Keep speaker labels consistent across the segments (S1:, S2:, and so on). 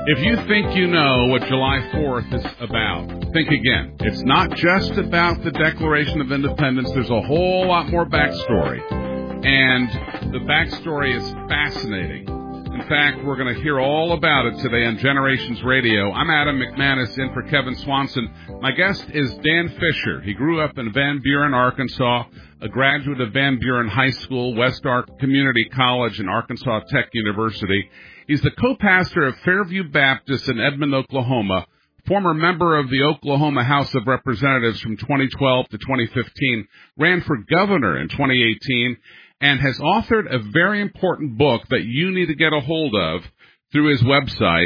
S1: If you think you know what July 4th is about, think again. It's not just about the Declaration of Independence. There's a whole lot more backstory. And the backstory is fascinating. In fact, we're going to hear all about it today on Generations Radio. I'm Adam McManus in for Kevin Swanson. My guest is Dan Fisher. He grew up in Van Buren, Arkansas, a graduate of Van Buren High School, West Ark Community College, and Arkansas Tech University. He's the co-pastor of Fairview Baptist in Edmond, Oklahoma, former member of the Oklahoma House of Representatives from 2012 to 2015, ran for governor in 2018, and has authored a very important book that you need to get a hold of through his website,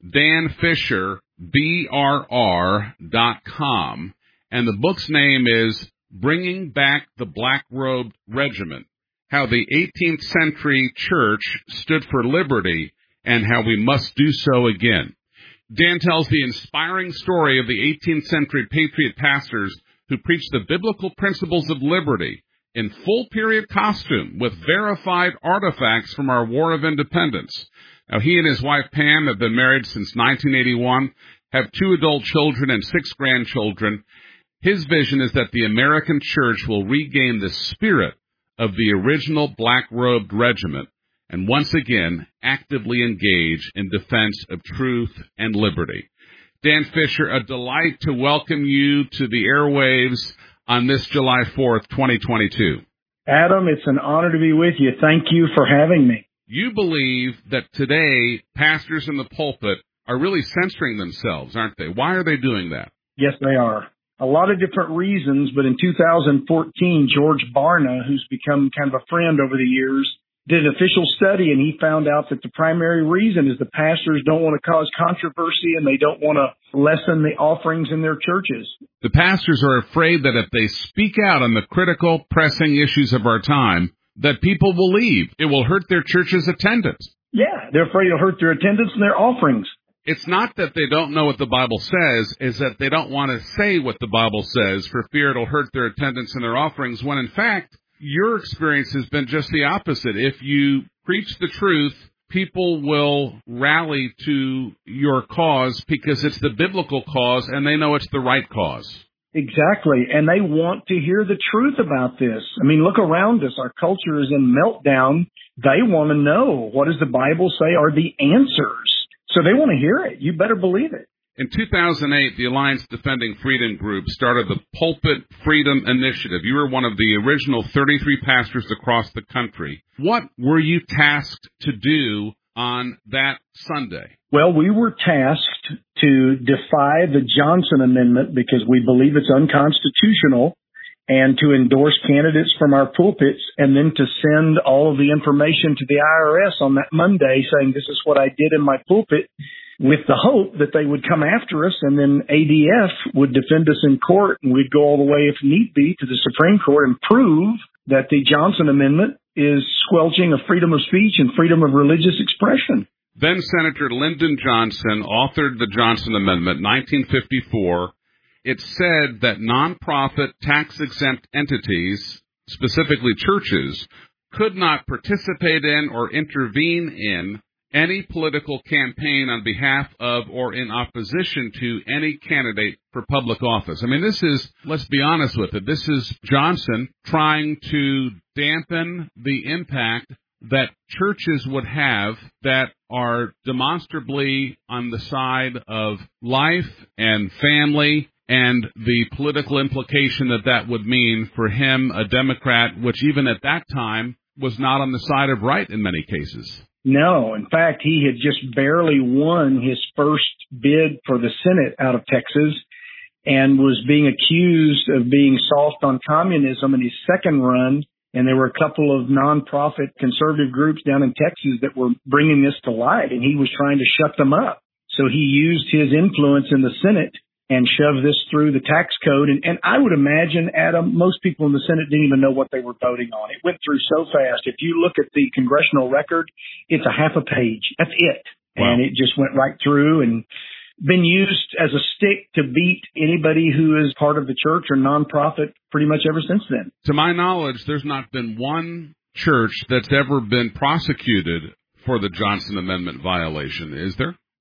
S1: danfisherbrr.com. And the book's name is Bringing Back the Black-Robed Regiment, How the 18th Century Church Stood for Liberty and How We Must Do So Again. Dan tells the inspiring story of the 18th century patriot pastors who preached the biblical principles of liberty in full-period costume with verified artifacts from our War of Independence. Now, he and his wife, Pam, have been married since 1981, have 2 adult children and 6 grandchildren. His vision is that the American church will regain the spirit of the original black-robed regiment and once again actively engage in defense of truth and liberty. Dan Fisher, a delight to welcome you to the airwaves on this July 4th, 2022.
S2: Adam, it's an honor to be with you. Thank you for having me.
S1: You believe that today pastors in the pulpit are really censoring themselves, aren't they? Why are they doing that?
S2: Yes, they are. A lot of different reasons, but in 2014, George Barna, who's become kind of a friend over the years, did an official study, and he found out that the primary reason is the pastors don't want to cause controversy and they don't want to lessen the offerings in their churches.
S1: The pastors are afraid that if they speak out on the critical, pressing issues of our time, that people will leave. It will hurt their church's attendance.
S2: Yeah, they're afraid it'll hurt their attendance and their offerings.
S1: It's not that they don't know what the Bible says, it's that they don't want to say what the Bible says for fear it'll hurt their attendance and their offerings, when in fact, your experience has been just the opposite. If you preach the truth, people will rally to your cause because it's the biblical cause and they know it's the right cause.
S2: Exactly. And they want to hear the truth about this. I mean, look around us. Our culture is in meltdown. They want to know, what does the Bible say are the answers? So they want to hear it. You better believe it.
S1: In 2008, the Alliance Defending Freedom Group started the Pulpit Freedom Initiative. You were one of the original 33 pastors across the country. What were you tasked to do on that Sunday?
S2: Well, we were tasked to defy the Johnson Amendment because we believe it's unconstitutional, and to endorse candidates from our pulpits, and then to send all of the information to the IRS on that Monday saying this is what I did in my pulpit, with the hope that they would come after us, and then ADF would defend us in court, and we'd go all the way, if need be, to the Supreme Court and prove that the Johnson Amendment is squelching of freedom of speech and freedom of religious expression.
S1: Then Senator Lyndon Johnson authored the Johnson Amendment, 1954. It said that nonprofit tax-exempt entities, specifically churches, could not participate in or intervene in any political campaign on behalf of or in opposition to any candidate for public office. I mean, this is, let's be honest with it, this is Johnson trying to dampen the impact that churches would have that are demonstrably on the side of life and family and the political implication that that would mean for him, a Democrat, which even at that time was not on the side of right in many cases.
S2: No. In fact, he had just barely won his first bid for the Senate out of Texas and was being accused of being soft on communism in his second run. And there were a couple of nonprofit conservative groups down in Texas that were bringing this to light, and he was trying to shut them up. So he used his influence in the Senate and shoved this through the tax code. And I would imagine, Adam, most people in the Senate didn't even know what they were voting on. It went through so fast. If you look at the congressional record, it's a half a page. That's it. Wow. And it just went right through and been used as a stick to beat anybody who is part of the church or nonprofit pretty much ever since then.
S1: To my knowledge, there's not been one church that's ever been prosecuted for the Johnson Amendment violation, is there?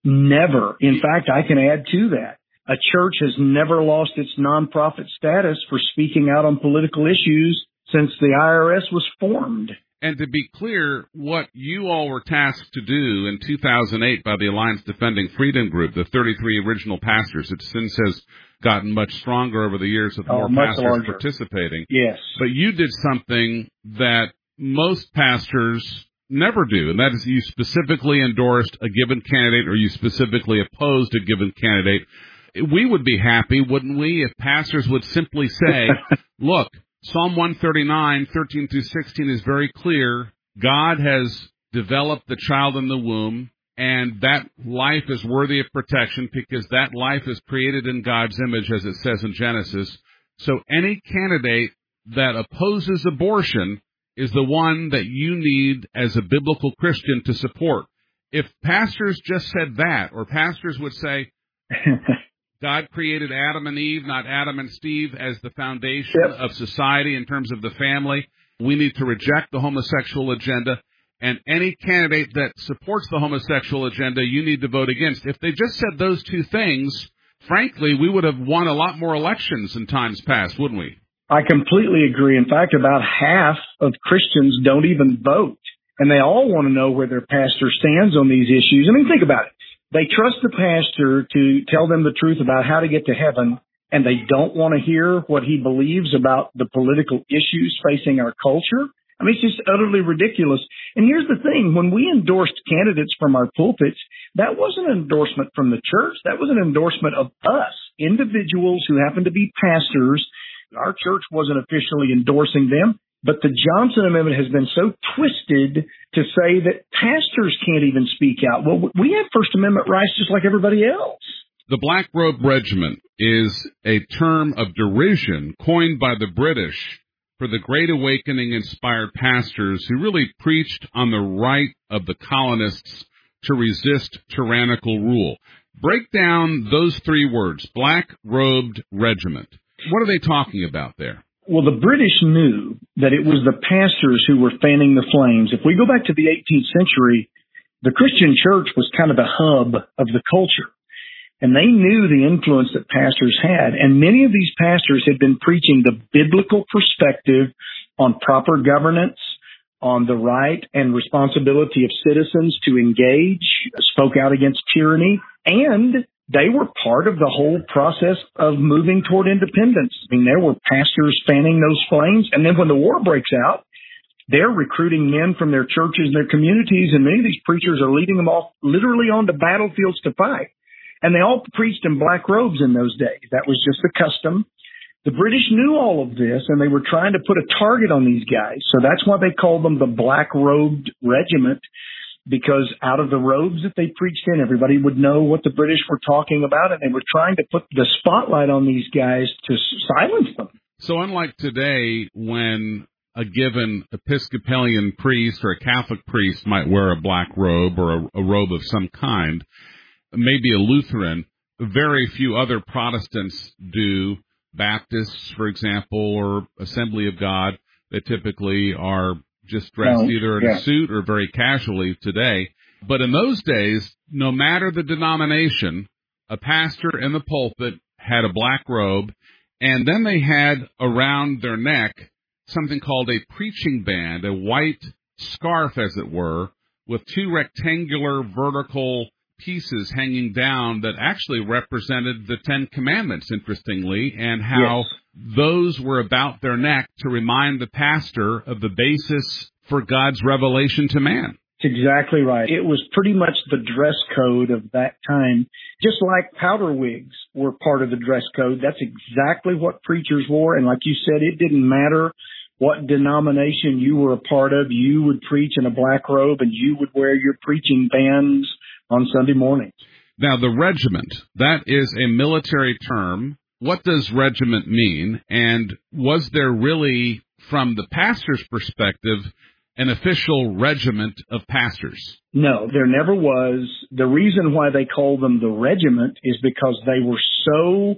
S2: Never. In fact, I can add to that. A church has never lost its nonprofit status for speaking out on political issues since the IRS was formed.
S1: And to be clear, what you all were tasked to do in 2008 by the Alliance Defending Freedom Group, the 33 original pastors, it since has gotten much stronger over the years with more pastors
S2: larger.
S1: participating.
S2: Yes.
S1: But you did something that most pastors never do, and that is you specifically endorsed a given candidate or you specifically opposed a given candidate. We would be happy, wouldn't we, if pastors would simply say, look, Psalm 139, 13 through 16 is very clear. God has developed the child in the womb, and that life is worthy of protection because that life is created in God's image, as it says in Genesis. So any candidate that opposes abortion is the one that you need as a biblical Christian to support. If pastors just said that, or pastors would say, God created Adam and Eve, not Adam and Steve, as the foundation of society in terms of the family. We need to reject the homosexual agenda. And any candidate that supports the homosexual agenda, you need to vote against. If they just said those two things, frankly, we would have won a lot more elections in times past, wouldn't we?
S2: I completely agree. In fact, about half of Christians don't even vote. And they all want to know where their pastor stands on these issues. I mean, think about it. They trust the pastor to tell them the truth about how to get to heaven, and they don't want to hear what he believes about the political issues facing our culture. I mean, it's just utterly ridiculous. And here's the thing. When we endorsed candidates from our pulpits, that wasn't an endorsement from the church. That was an endorsement of us, individuals who happen to be pastors. Our church wasn't officially endorsing them. But the Johnson Amendment has been so twisted to say that pastors can't even speak out. Well, we have First Amendment rights just like everybody else.
S1: The Black Robe Regiment is a term of derision coined by the British for the Great Awakening inspired pastors who really preached on the right of the colonists to resist tyrannical rule. Break down those three words, Black Robed Regiment. What are they talking about there?
S2: Well, the British knew that it was the pastors who were fanning the flames. If we go back to the 18th century, the Christian church was kind of the hub of the culture. And they knew the influence that pastors had. And many of these pastors had been preaching the biblical perspective on proper governance, on the right and responsibility of citizens to engage, spoke out against tyranny, and they were part of the whole process of moving toward independence. I mean, there were pastors fanning those flames. And then when the war breaks out, they're recruiting men from their churches and their communities, and many of these preachers are leading them off literally onto battlefields to fight. And they all preached in black robes in those days. That was just the custom. The British knew all of this, and they were trying to put a target on these guys. So that's why they called them the Black Robed Regiment, because out of the robes that they preached in, everybody would know what the British were talking about, and they were trying to put the spotlight on these guys to silence them.
S1: So unlike today, when a given Episcopalian priest or a Catholic priest might wear a black robe or a robe of some kind, maybe a Lutheran, very few other Protestants do. Baptists, for example, or Assembly of God, they typically are just dressed either in a suit or very casually today. But in those days, no matter the denomination, a pastor in the pulpit had a black robe, and then they had around their neck something called a preaching band, a white scarf, as it were, with two rectangular vertical pieces hanging down that actually represented the Ten Commandments, interestingly, and how those were about their neck to remind the pastor of the basis for God's revelation to man.
S2: That's exactly right. It was pretty much the dress code of that time. Just like powder wigs were part of the dress code, that's exactly what preachers wore. And like you said, it didn't matter what denomination you were a part of. You would preach in a black robe, and you would wear your preaching bands on Sunday mornings.
S1: Now, the regiment, that is a military term. What does regiment mean? And was there really, from the pastor's perspective, an official regiment of pastors?
S2: No, there never was. The reason why they called them the regiment is because they were so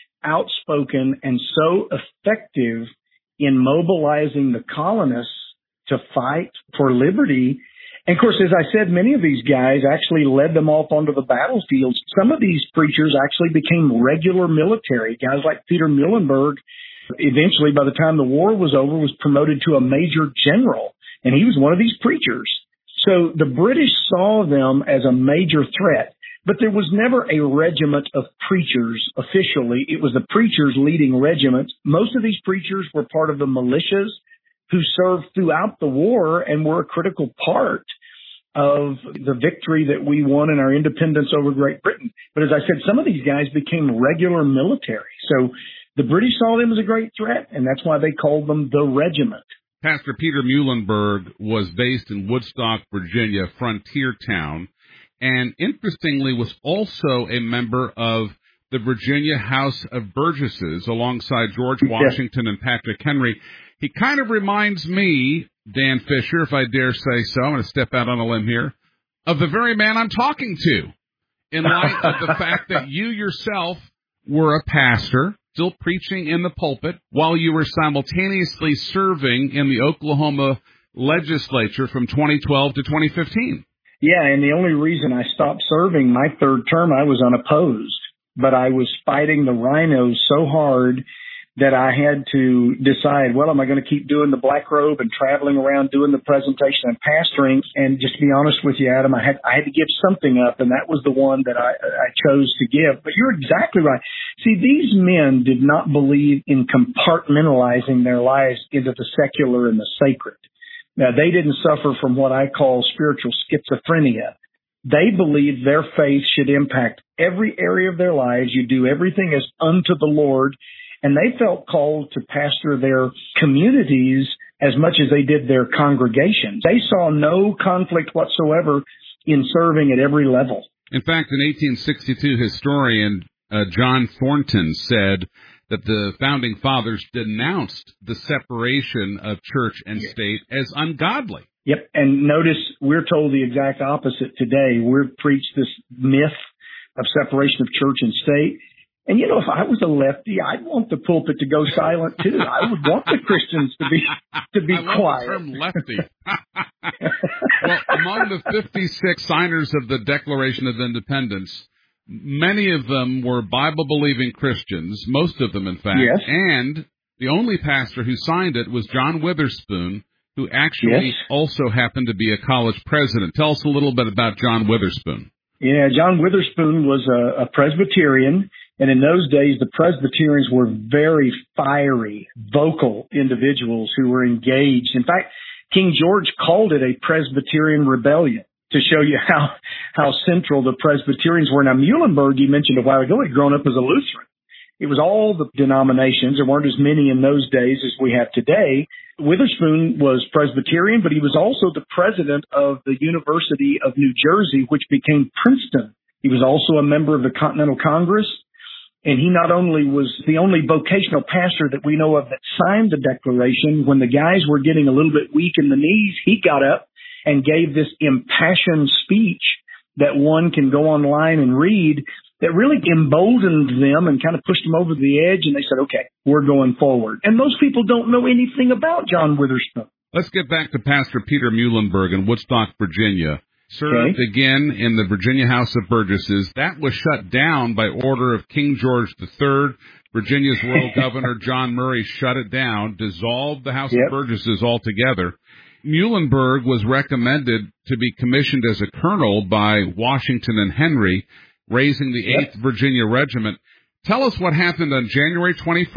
S2: outspoken and so effective in mobilizing the colonists to fight for liberty. And of course, as I said, many of these guys actually led them off onto the battlefields. Some of these preachers actually became regular military. Guys like Peter Muhlenberg, eventually, by the time the war was over, was promoted to a major general. And he was one of these preachers. So the British saw them as a major threat. But there was never a regiment of preachers officially. It was the preachers leading regiments. Most of these preachers were part of the militias who served throughout the war and were a critical part of the victory that we won in our independence over Great Britain. But as I said, some of these guys became regular military. So the British saw them as a great threat, and that's why they called them the regiment.
S1: Pastor Peter Muhlenberg was based in Woodstock, Virginia, frontier town, and interestingly was also a member of the Virginia House of Burgesses alongside George Washington and Patrick Henry. He kind of reminds me, Dan Fisher, if I dare say so, I'm going to step out on a limb here, of the very man I'm talking to, in light of the fact that you yourself were a pastor, still preaching in the pulpit, while you were simultaneously serving in the Oklahoma legislature from 2012 to 2015.
S2: Yeah, and the only reason I stopped serving my third term, I was unopposed. But I was fighting the rhinos so hard that I had to decide, well, am I going to keep doing the black robe and traveling around doing the presentation and pastoring? And just to be honest with you, Adam, I had to give something up, and that was the one that I chose to give. But you're exactly right. See, these men did not believe in compartmentalizing their lives into the secular and the sacred. Now, they didn't suffer from what I call spiritual schizophrenia. They believed their faith should impact every area of their lives. You do everything as unto the Lord. And they felt called to pastor their communities as much as they did their congregations. They saw no conflict whatsoever in serving at every level.
S1: In fact, an 1862 historian, John Thornton, said that the Founding Fathers denounced the separation of church and state as ungodly.
S2: Yep, and notice we're told the exact opposite today. We're preached this myth of separation of church and state. And, you know, if I was a lefty, I'd want the pulpit to go silent, too. I would want the Christians to be
S1: I
S2: quiet.
S1: love the term lefty. Well, among the 56 signers of the Declaration of Independence, many of them were Bible-believing Christians, most of them, in fact.
S2: Yes.
S1: And the only pastor who signed it was John Witherspoon, who actually also happened to be a college president. Tell us a little bit about John Witherspoon.
S2: Yeah, John Witherspoon was a Presbyterian. And in those days, the Presbyterians were very fiery, vocal individuals who were engaged. In fact, King George called it a Presbyterian rebellion to show you how central the Presbyterians were. Now, Muhlenberg, you mentioned a while ago, had grown up as a Lutheran. It was all the denominations. There weren't as many in those days as we have today. Witherspoon was Presbyterian, but he was also the president of the University of New Jersey, which became Princeton. He was also a member of the Continental Congress. And he not only was the only vocational pastor that we know of that signed the Declaration, when the guys were getting a little bit weak in the knees, he got up and gave this impassioned speech that one can go online and read that really emboldened them and kind of pushed them over the edge. And they said, okay, we're going forward. And most people don't know anything about John Witherspoon.
S1: Let's get back to Pastor Peter Muhlenberg in Woodstock, Virginia. Served again in the Virginia House of Burgesses. That was shut down by order of King George III. Virginia's royal governor, John Murray, shut it down, dissolved the House of Burgesses altogether. Muhlenberg was recommended to be commissioned as a colonel by Washington and Henry, raising the 8th Virginia Regiment. Tell us what happened on January 21st,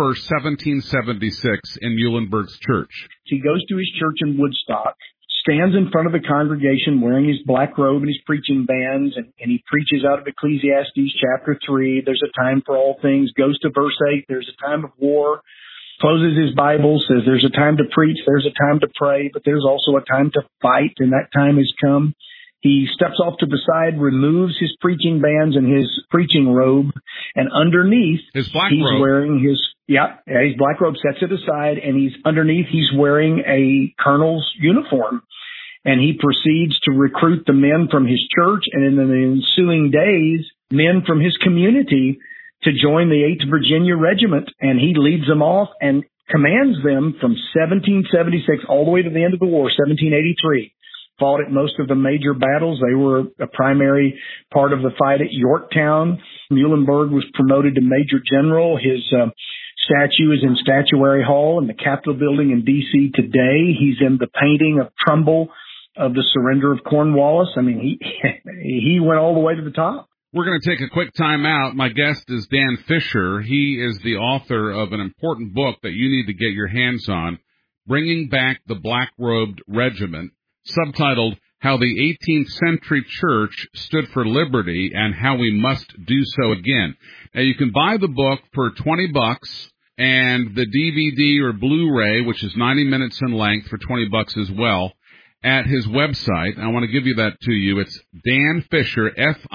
S1: 1776 in Muhlenberg's church.
S2: He goes to his church in Woodstock, stands in front of the congregation wearing his black robe and his preaching bands, and he preaches out of Ecclesiastes chapter 3. There's a time for all things. Goes to verse 8. There's a time of war. Closes his Bible, says there's a time to preach, there's a time to pray, but there's also a time to fight, and that time has come. He steps off to the side, removes his preaching bands and his preaching robe, and underneath
S1: his black
S2: he's
S1: robe.
S2: Wearing his black robe, sets it aside, and he's wearing a colonel's uniform. And he proceeds to recruit the men from his church and in the ensuing days, men from his community to join the 8th Virginia Regiment. And he leads them off and commands them from 1776 all the way to the end of the war, 1783. fought at most of the major battles. They were a primary part of the fight at Yorktown. Muhlenberg was promoted to Major General. His statue is in Statuary Hall in the Capitol Building in D.C. today. He's in the painting of Trumbull of the surrender of Cornwallis. I mean, he went all the way to the top.
S1: We're going to take a quick time out. My guest is Dan Fisher. He is the author of an important book that you need to get your hands on, Bringing Back the Black-Robed Regiment, subtitled How the 18th Century Church Stood for Liberty and How We Must Do So Again. Now, you can buy the book for $20 and the DVD or Blu-ray, which is 90 minutes in length, for $20 as well, at his website. I want to give you that to you. It's Dan Fisher,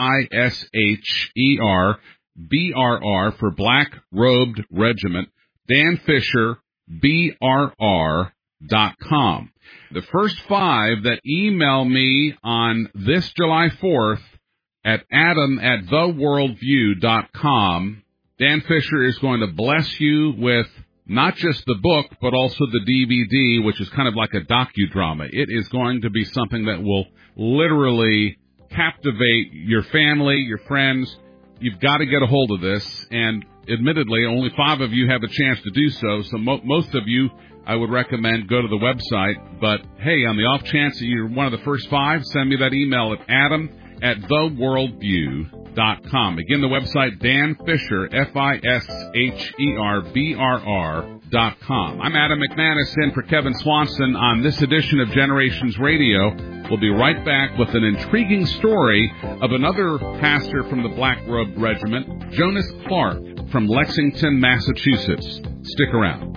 S1: Fisher, BRR for Black Robed Regiment, danfisherbrr.com. The first 5 that email me on this July 4th at adam@theworldview.com, Dan Fisher is going to bless you with not just the book, but also the DVD, which is kind of like a docudrama. It is going to be something that will literally captivate your family, your friends. You've got to get a hold of this, and admittedly, only 5 of you have a chance to do so, so most of you, I would recommend go to the website. But, hey, on the off chance that you're one of the first 5, send me that email at adam@theworldview.com. Again, the website, Dan Fisher, FisherBRR.com. I'm Adam McManus in for Kevin Swanson on this edition of Generations Radio. We'll be right back with an intriguing story of another pastor from the Black Robed Regiment, Jonas Clark from Lexington, Massachusetts. Stick around.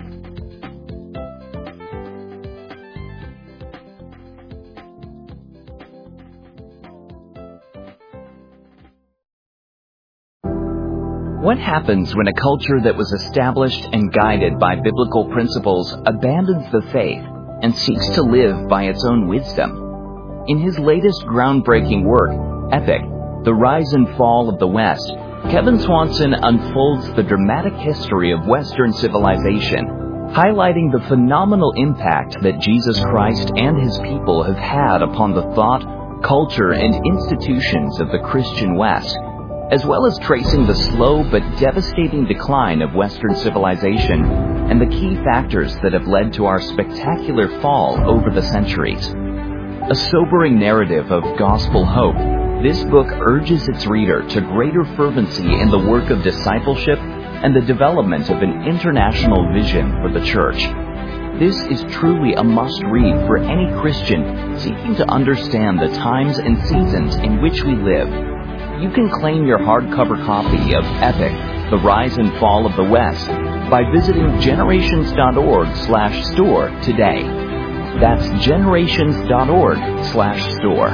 S3: What happens when a culture that was established and guided by biblical principles abandons the faith and seeks to live by its own wisdom? In his latest groundbreaking work, Epic, The Rise and Fall of the West, Kevin Swanson unfolds the dramatic history of Western civilization, highlighting the phenomenal impact that Jesus Christ and his people have had upon the thought, culture, and institutions of the Christian West, as well as tracing the slow but devastating decline of Western civilization and the key factors that have led to our spectacular fall over the centuries. A sobering narrative of gospel hope, this book urges its reader to greater fervency in the work of discipleship and the development of an international vision for the church. This is truly a must-read for any Christian seeking to understand the times and seasons in which we live. You can claim your hardcover copy of Epic, The Rise and Fall of the West by visiting generations.org/store today. That's generations.org/store.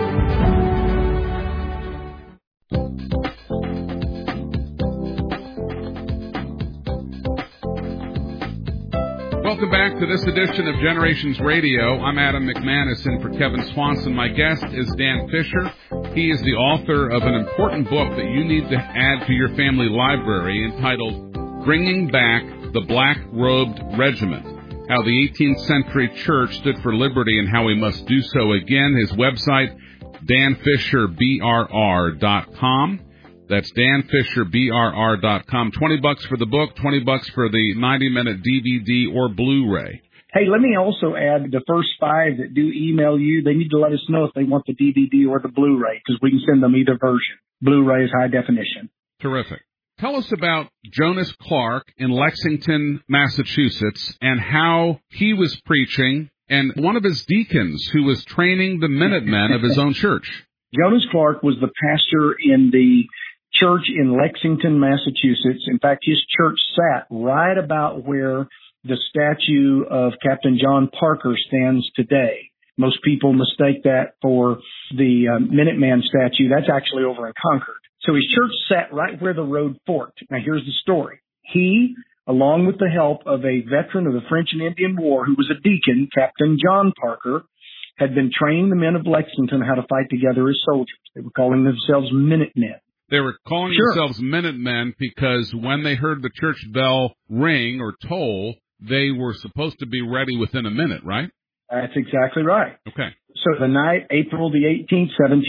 S1: Welcome back to this edition of Generations Radio. I'm Adam McManus in for Kevin Swanson. My guest is Dan Fisher. He is the author of an important book that you need to add to your family library entitled Bringing Back the Black-Robed Regiment, How the 18th Century Church Stood for Liberty and How We Must Do So Again. His website, danfisherbrr.com. That's danfisherbrr.com. $20 for the book, $20 for the 90-minute DVD or Blu-ray.
S2: Hey, let me also add the first 5 that do email you, they need to let us know if they want the DVD or the Blu-ray, because we can send them either version. Blu-ray is high definition.
S1: Terrific. Tell us about Jonas Clark in Lexington, Massachusetts, and how he was preaching, and one of his deacons who was training the Minutemen of his own church.
S2: Jonas Clark was the pastor in the church in Lexington, Massachusetts. In fact, his church sat right about where the statue of Captain John Parker stands today. Most people mistake that for the Minuteman statue. That's actually over in Concord. So his church sat right where the road forked. Now, here's the story. He, along with the help of a veteran of the French and Indian War who was a deacon, Captain John Parker, had been training the men of Lexington how to fight together as soldiers. They were calling themselves Minutemen.
S1: They were calling themselves Minutemen because when they heard the church bell ring or toll, they were supposed to be ready within a minute, right?
S2: That's exactly right.
S1: Okay.
S2: So the night, April the 18th,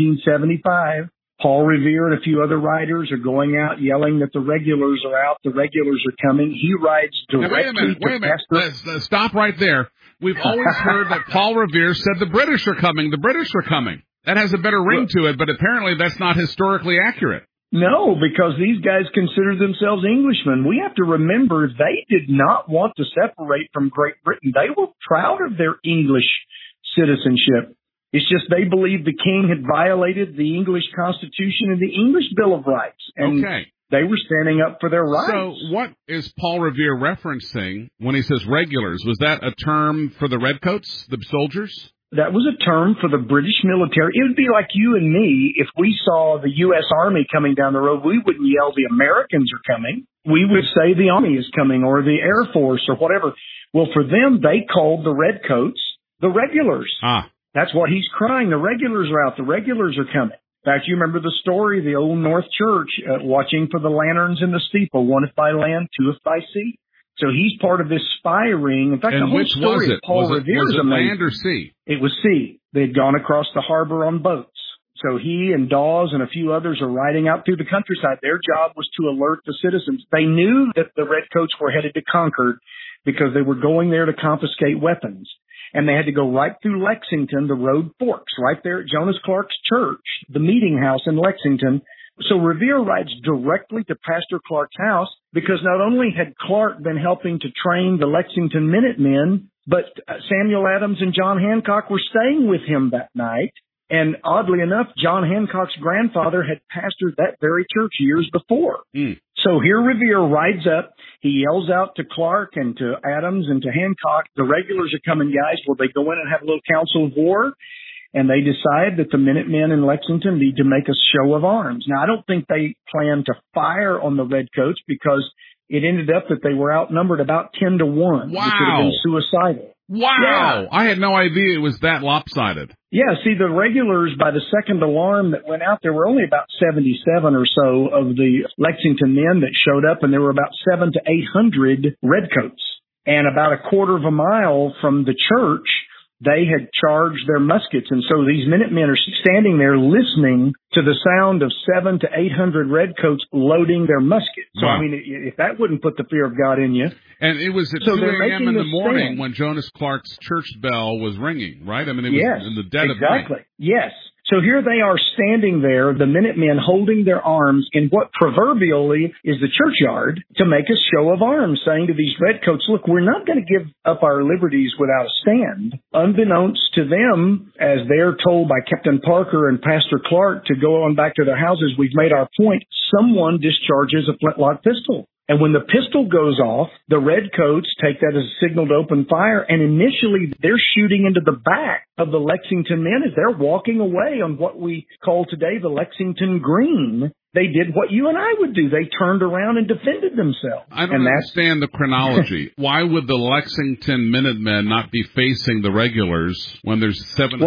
S2: 1775, Paul Revere and a few other riders are going out yelling that the regulars are out, the regulars are coming. He rides directly
S1: Wait a minute. Let's stop right there. We've always heard that Paul Revere said the British are coming, the British are coming. That has a better ring to it, but apparently that's not historically accurate.
S2: No, because these guys consider themselves Englishmen. We have to remember they did not want to separate from Great Britain. They were proud of their English citizenship. It's just they believed the king had violated the English Constitution and the English Bill of Rights. And they were standing up for their rights.
S1: So what is Paul Revere referencing when he says regulars? Was that a term for the redcoats, the soldiers?
S2: That was a term for the British military. It would be like you and me. If we saw the U.S. Army coming down the road, we wouldn't yell, the Americans are coming. We would say the Army is coming or the Air Force or whatever. Well, for them, they called the redcoats the regulars. That's what he's crying. The regulars are out. The regulars are coming. In fact, you remember the story, the Old North Church watching for the lanterns in the steeple, one if by land, two if by sea. So he's part of this spy ring. In fact,
S1: and
S2: the whole
S1: which
S2: story
S1: was it?
S2: of Paul Revere is amazing.
S1: Land or sea?
S2: It was sea. They had gone across the harbor on boats. So he and Dawes and a few others are riding out through the countryside. Their job was to alert the citizens. They knew that the redcoats were headed to Concord because they were going there to confiscate weapons. And they had to go right through Lexington, the road forks, right there at Jonas Clark's church, the meeting house in Lexington. So Revere rides directly to Pastor Clark's house because not only had Clark been helping to train the Lexington Minutemen, but Samuel Adams and John Hancock were staying with him that night. And oddly enough, John Hancock's grandfather had pastored that very church years before. So here Revere rides up. He yells out to Clark and to Adams and to Hancock, the regulars are coming, guys. Will they go in and have a little council of war? And they decide that the Minutemen in Lexington need to make a show of arms. Now, I don't think they planned to fire on the redcoats because it ended up that they were outnumbered about 10 to 1.
S1: Wow.
S2: Which would have been suicidal.
S1: Wow.
S2: Yeah.
S1: I had no idea it was that lopsided.
S2: Yeah, see, the regulars, by the second alarm that went out, there were only about 77 or so of the Lexington men that showed up, and there were about 700 to 800 redcoats. And about a quarter of a mile from the church, they had charged their muskets. And so these Minutemen are standing there listening to the sound of 700 to 800 redcoats loading their muskets. So, I mean, if that wouldn't put the fear of God in you.
S1: And it was at 2 a.m. in the morning when Jonas Clark's church bell was ringing, right? I mean, it was in the dead of night.
S2: Exactly. Yes. So here they are standing there, the Minutemen holding their arms in what proverbially is the churchyard to make a show of arms, saying to these redcoats, look, we're not going to give up our liberties without a stand. Unbeknownst to them, as they're told by Captain Parker and Pastor Clark to go on back to their houses, we've made our point, someone discharges a flintlock pistol. And when the pistol goes off, the redcoats take that as a signal to open fire. And initially, they're shooting into the back of the Lexington men as they're walking away on what we call today the Lexington Green. They did what you and I would do. They turned around and defended themselves.
S1: I don't understand the chronology. Why would the Lexington Minutemen not be facing the regulars when there's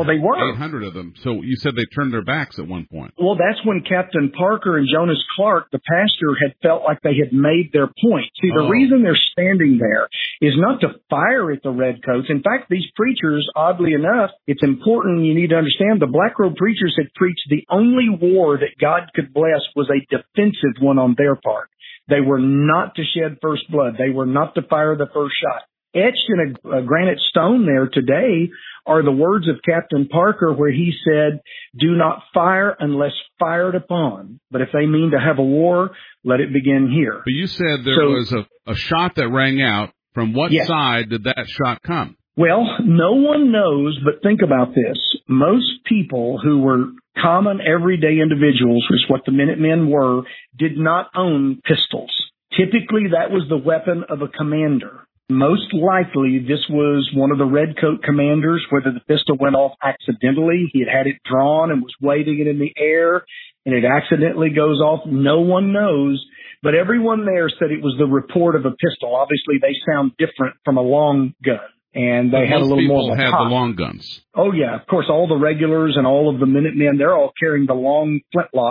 S1: 800 of them? So you said they turned their backs at one point.
S2: Well, that's when Captain Parker and Jonas Clark, the pastor, had felt like they had made their point. See, the reason they're standing there is not to fire at the redcoats. In fact, these preachers, oddly enough, it's important you need to understand, the Black Robe preachers had preached the only war that God could bless was a defensive one on their part. They were not to shed first blood. They were not to fire the first shot. Etched in a granite stone there today are the words of Captain Parker where he said, do not fire unless fired upon. But if they mean to have a war, let it begin here.
S1: But you said there was a shot that rang out. From what side did that shot come?
S2: Well, no one knows, but think about this. Most people who were common everyday individuals, which is what the Minutemen were, did not own pistols. Typically, that was the weapon of a commander. Most likely, this was one of the redcoat commanders, whether the pistol went off accidentally, he had it drawn and was waving it in the air, and it accidentally goes off. No one knows, but everyone there said it was the report of a pistol. Obviously, they sound different from a long gun. And they had a little more of a
S1: have the long guns.
S2: Oh, yeah. Of course, all the regulars and all of the Minutemen, they're all carrying the long flintlocks.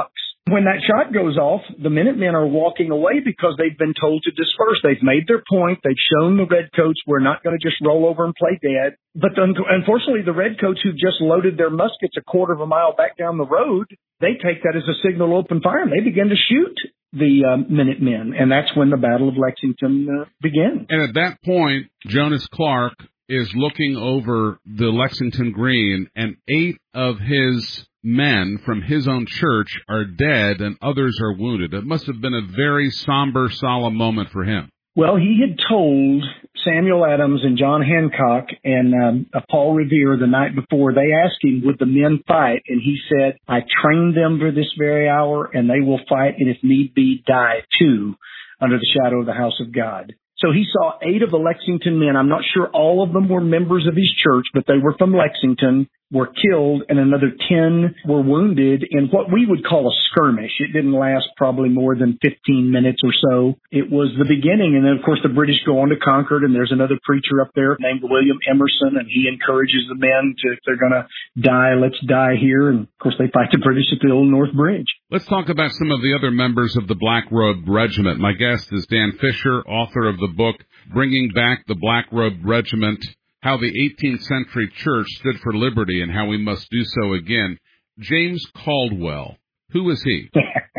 S2: When that shot goes off, the Minutemen are walking away because they've been told to disperse. They've made their point. They've shown the Redcoats we're not going to just roll over and play dead. But unfortunately, the Redcoats who've just loaded their muskets a quarter of a mile back down the road, they take that as a signal to open fire, and they begin to shoot the Minutemen. And that's when the Battle of Lexington begins.
S1: And at that point, Jonas Clark is looking over the Lexington Green, and 8 of his men from his own church are dead and others are wounded. It must have been a very somber, solemn moment for him.
S2: Well, he had told Samuel Adams and John Hancock and Paul Revere the night before, they asked him, would the men fight? And he said, I trained them for this very hour, and they will fight, and if need be, die too, under the shadow of the house of God. So he saw 8 of the Lexington men. I'm not sure all of them were members of his church, but they were from Lexington, were killed, and another 10 were wounded in what we would call a skirmish. It didn't last probably more than 15 minutes or so. It was the beginning, and then, of course, the British go on to Concord, and there's another preacher up there named William Emerson, and he encourages the men to, if they're going to die, let's die here. And, of course, they fight the British at the Old North Bridge.
S1: Let's talk about some of the other members of the Black Robed Regiment. My guest is Dan Fisher, author of the book Bringing Back the Black Robed Regiment, How the 18th Century Church Stood for Liberty and How We Must Do So Again. James Caldwell, who was he?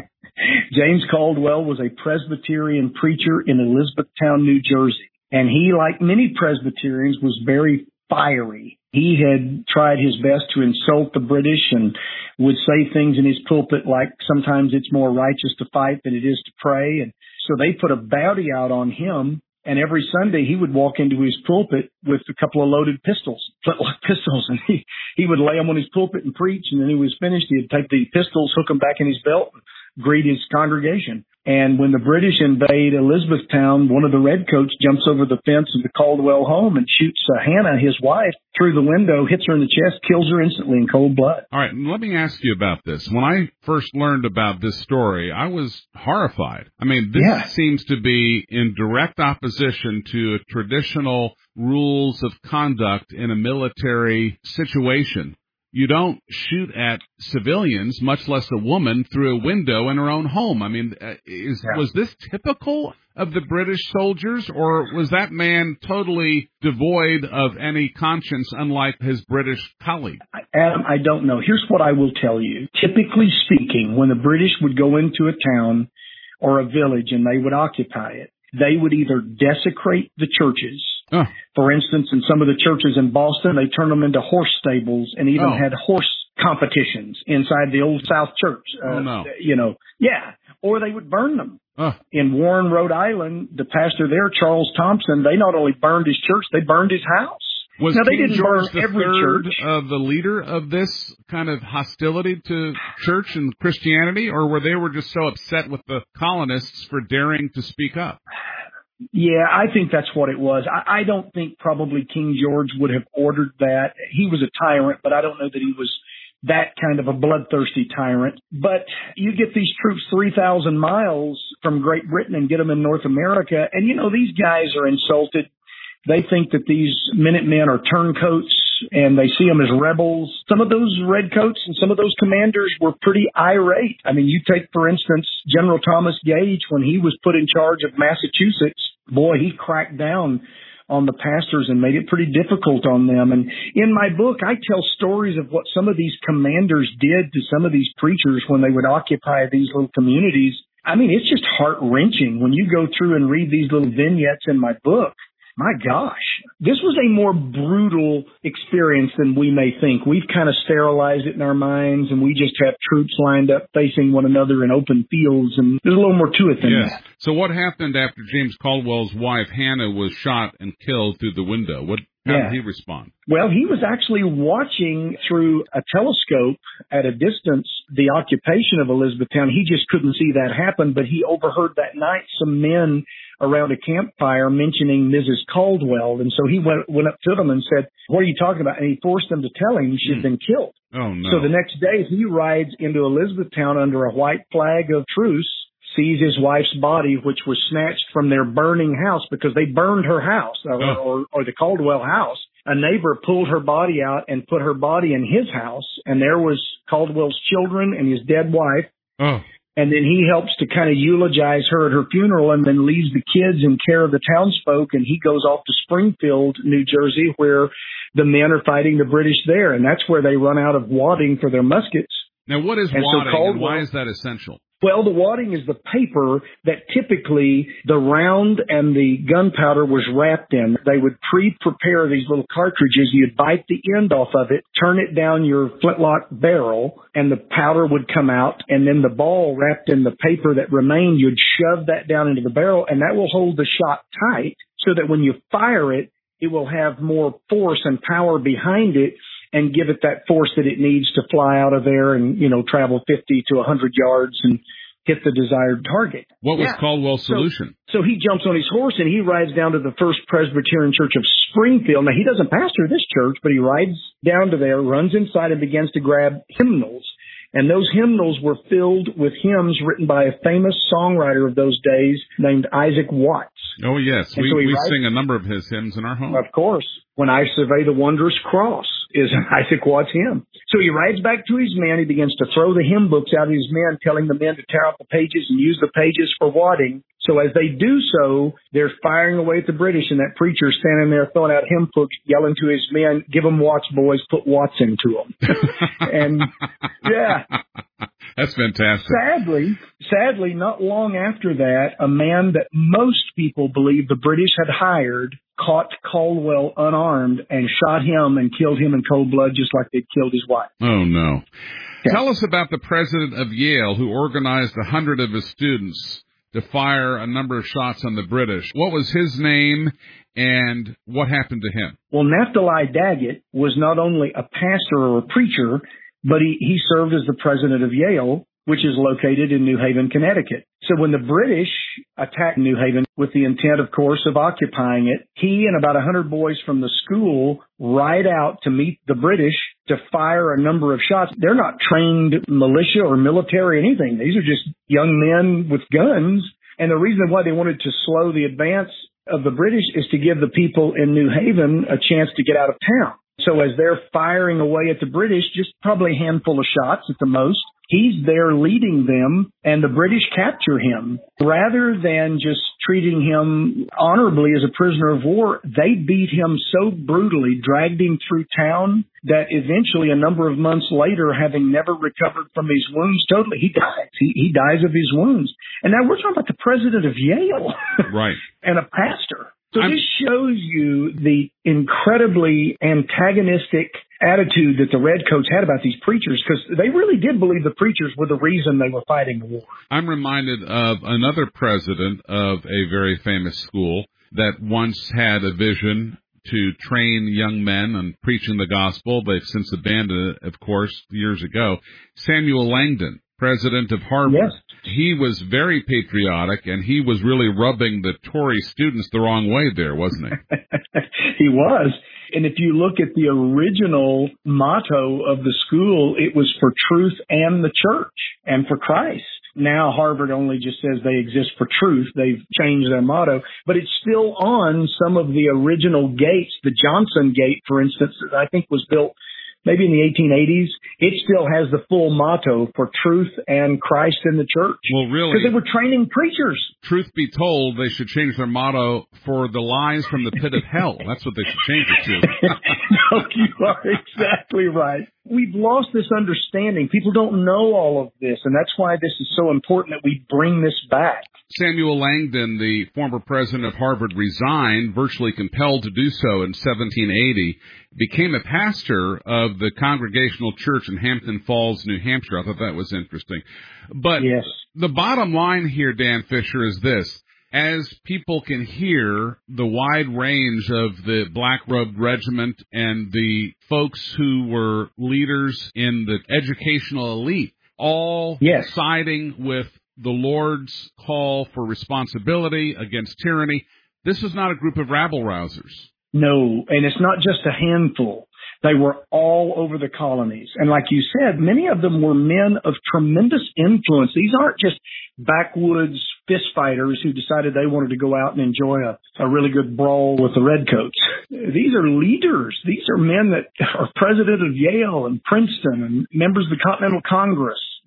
S2: James Caldwell was a Presbyterian preacher in Elizabethtown, New Jersey. And he, like many Presbyterians, was very fiery. He had tried his best to insult the British and would say things in his pulpit like sometimes it's more righteous to fight than it is to pray. And so they put a bounty out on him. And every Sunday he would walk into his pulpit with a couple of loaded pistols, flintlock pistols, and he would lay them on his pulpit and preach. And then he was finished, he'd take the pistols, hook them back in his belt, and greet his congregation. And when the British invade Elizabethtown, one of the Redcoats jumps over the fence of the Caldwell home and shoots Hannah, his wife, through the window, hits her in the chest, kills her instantly in cold blood.
S1: All right, let me ask you about this. When I first learned about this story, I was horrified. I mean, this seems to be in direct opposition to traditional rules of conduct in a military situation. You don't shoot at civilians, much less a woman, through a window in her own home. I mean, was this typical of the British soldiers, or was that man totally devoid of any conscience, unlike his British colleague?
S2: Adam, I don't know. Here's what I will tell you. Typically speaking, when the British would go into a town or a village and they would occupy it, they would either desecrate the churches. Oh. For instance, in some of the churches in Boston, they turned them into horse stables and even had horse competitions inside the Old South Church. Or they would burn them. In Warren, Rhode Island, the pastor there, Charles Thompson, they not only burned his church, they burned his house.
S1: Was
S2: now, they
S1: King
S2: didn't
S1: George
S2: burn every church.
S1: The leader of this kind of hostility to church and Christianity, or were they just so upset with the colonists for daring to speak up?
S2: Yeah, I think that's what it was. I don't think probably King George would have ordered that. He was a tyrant, but I don't know that he was that kind of a bloodthirsty tyrant. But you get these troops 3,000 miles from Great Britain and get them in North America, and, these guys are insulted. They think that these Minutemen are turncoats, and they see them as rebels. Some of those redcoats and some of those commanders were pretty irate. I mean, you take, for instance, General Thomas Gage, when he was put in charge of Massachusetts, boy, he cracked down on the pastors and made it pretty difficult on them. And in my book, I tell stories of what some of these commanders did to some of these preachers when they would occupy these little communities. I mean, it's just heart-wrenching when you go through and read these little vignettes in my book. My gosh, this was a more brutal experience than we may think. We've kind of sterilized it in our minds, and we just have troops lined up facing one another in open fields, and there's a little more to it than that.
S1: So what happened after James Caldwell's wife, Hannah, was shot and killed through the window? How did he respond?
S2: Well, he was actually watching through a telescope at a distance the occupation of Elizabethtown. He just couldn't see that happen, but he overheard that night some men around a campfire mentioning Mrs. Caldwell. And so he went up to them and said, "What are you talking about?" And he forced them to tell him she had been killed.
S1: Oh, no.
S2: So the next day he rides into Elizabethtown under a white flag of truce, sees his wife's body, which was snatched from their burning house because they burned her house or the Caldwell house. A neighbor pulled her body out and put her body in his house, and there was Caldwell's children and his dead wife. And then he helps to kind of eulogize her at her funeral and then leaves the kids in care of the townsfolk. And he goes off to Springfield, New Jersey, where the men are fighting the British there. And that's where they run out of wadding for their muskets.
S1: Now, what is wadding, and why is that essential?
S2: Well, the wadding is the paper that typically the round and the gunpowder was wrapped in. They would pre-prepare these little cartridges. You'd bite the end off of it, turn it down your flintlock barrel, and the powder would come out. And then the ball wrapped in the paper that remained, you'd shove that down into the barrel, and that will hold the shot tight so that when you fire it, it will have more force and power behind it and give it that force that it needs to fly out of there and, travel 50 to 100 yards and hit the desired target.
S1: What was Caldwell's solution?
S2: So he jumps on his horse and he rides down to the First Presbyterian Church of Springfield. Now, he doesn't pastor this church, but he rides down to there, runs inside, and begins to grab hymnals. And those hymnals were filled with hymns written by a famous songwriter of those days named Isaac Watts.
S1: Oh, yes. We sing a number of his hymns in our home.
S2: Of course. When I Survey the Wondrous Cross is an Isaac Watts hymn. So he rides back to his men. He begins to throw the hymn books out at his men, telling the men to tear out the pages and use the pages for wadding. So as they do so, they're firing away at the British, and that preacher standing there throwing out hymn books, yelling to his men, "Give them Watts, boys, put Watts into them." And yeah.
S1: That's fantastic.
S2: Sadly, not long after that, a man that most people believe the British had hired caught Caldwell unarmed and shot him and killed him in cold blood, just like they'd killed his wife.
S1: Oh, no.
S2: Yeah.
S1: Tell us about the president of Yale who organized 100 of his students to fire a number of shots on the British. What was his name and what happened to him?
S2: Well, Naphtali Daggett was not only a pastor or a preacher, but he served as the president of Yale, which is located in New Haven, Connecticut. So when the British attacked New Haven with the intent, of course, of occupying it, he and about 100 boys from the school ride out to meet the British to fire a number of shots. They're not trained militia or military or anything. These are just young men with guns. And the reason why they wanted to slow the advance of the British is to give the people in New Haven a chance to get out of town. So as they're firing away at the British, just probably a handful of shots at the most, he's there leading them, and the British capture him. Rather than just treating him honorably as a prisoner of war, they beat him so brutally, dragged him through town, that eventually, a number of months later, having never recovered from his wounds totally, he dies. He dies of his wounds. And now we're talking about the president of Yale.
S1: Right.
S2: And a pastor. So this shows you the incredibly antagonistic attitude that the Redcoats had about these preachers, because they really did believe the preachers were the reason they were fighting the war.
S1: I'm reminded of another president of a very famous school that once had a vision to train young men on preaching the gospel. They've since abandoned it, of course, years ago. Samuel Langdon, president of Harvard.
S2: Yes.
S1: He was very patriotic, and he was really rubbing the Tory students the wrong way there, wasn't he?
S2: He was. And if you look at the original motto of the school, it was for truth and the church and for Christ. Now Harvard only just says they exist for truth. They've changed their motto, but it's still on some of the original gates. The Johnson Gate, for instance, that I think was built maybe in the 1880s, it still has the full motto for truth and Christ in the church.
S1: Well, really?
S2: Because they were training preachers.
S1: Truth be told, they should change their motto for the lies from the pit of hell. That's what they should change it to.
S2: No, you are exactly right. We've lost this understanding. People don't know all of this, and that's why this is so important that we bring this back.
S1: Samuel Langdon, the former president of Harvard, resigned, virtually compelled to do so in 1780, became a pastor of the Congregational Church in Hampton Falls, New Hampshire. I thought that was interesting. But
S2: yes,
S1: the bottom line here, Dan Fisher, is this. As people can hear the wide range of the Black-Robed Regiment and the folks who were leaders in the educational elite, all siding with the Lord's call for responsibility against tyranny, this is not a group of rabble-rousers.
S2: No, and it's not just a handful. They were all over the colonies. And like you said, many of them were men of tremendous influence. These aren't just backwoods fist fighters who decided they wanted to go out and enjoy a really good brawl with the Redcoats. These are leaders. These are men that are president of Yale and Princeton and members of the Continental Congress.